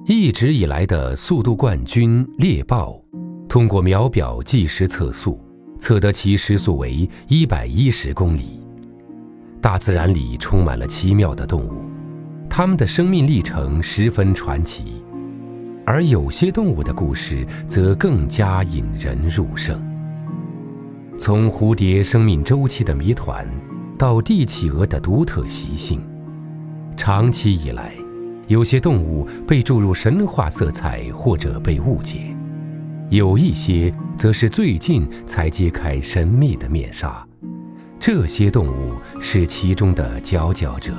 一直以来的速度冠军猎豹，通过秒表计时测速，测得其时速为110公里。大自然里充满了奇妙的动物，它们的生命历程十分传奇，而有些动物的故事则更加引人入胜。从蝴蝶生命周期的谜团到帝企鹅的独特习性，长期以来，有些动物被注入神话色彩或者被误解，有一些则是最近才揭开神秘的面纱，这些动物是其中的佼佼者。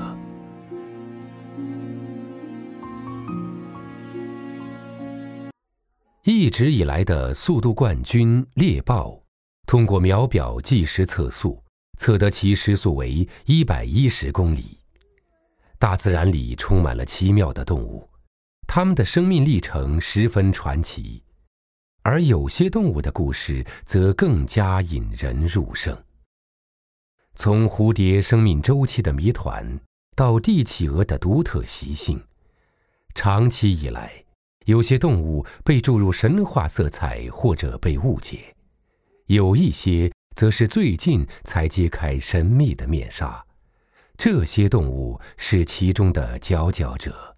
一直以来的速度冠军猎豹，通过秒表计时测速，测得其时速为110公里。大自然里充满了奇妙的动物，它们的生命历程十分传奇，而有些动物的故事则更加引人入胜。从蝴蝶生命周期的谜团到帝企鹅的独特习性，长期以来，有些动物被注入神话色彩或者被误解，有一些则是最近才揭开神秘的面纱，这些动物是其中的佼佼者。